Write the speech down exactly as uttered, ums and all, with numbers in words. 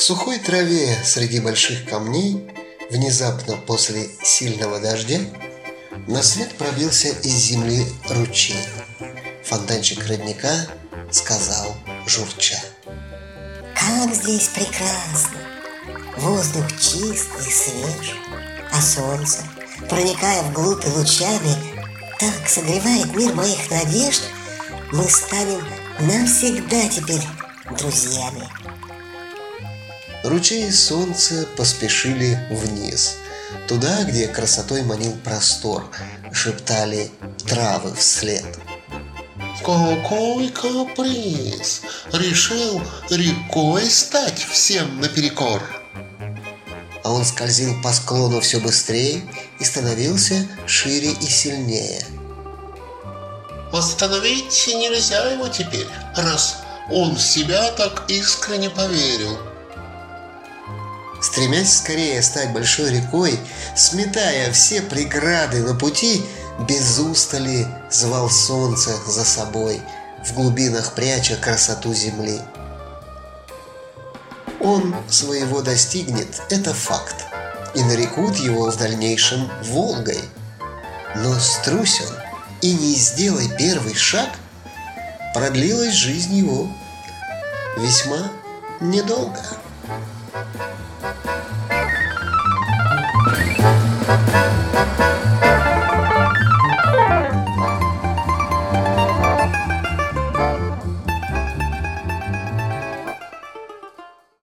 В сухой траве среди больших камней, внезапно после сильного дождя, на свет пробился из земли ручей. Фонтанчик родника сказал, журча: «Как здесь прекрасно! Воздух чистый и свеж, а солнце, проникая вглубь лучами, так согревает мир моих надежд, мы станем навсегда теперь друзьями». Ручей и солнце поспешили вниз, туда, где красотой манил простор, шептали травы вслед. «Какой каприз! Решил рекой стать всем наперекор!» А он скользил по склону все быстрее и становился шире и сильнее. Остановить нельзя его теперь, раз он в себя так искренне поверил. Стремясь скорее стать большой рекой, сметая все преграды на пути, без устали звал солнце за собой, в глубинах пряча красоту земли. Он своего достигнет, это факт, и нарекут его в дальнейшем Волгой. Но струсь он и не сделай первый шаг, продлилась жизнь его весьма недолго.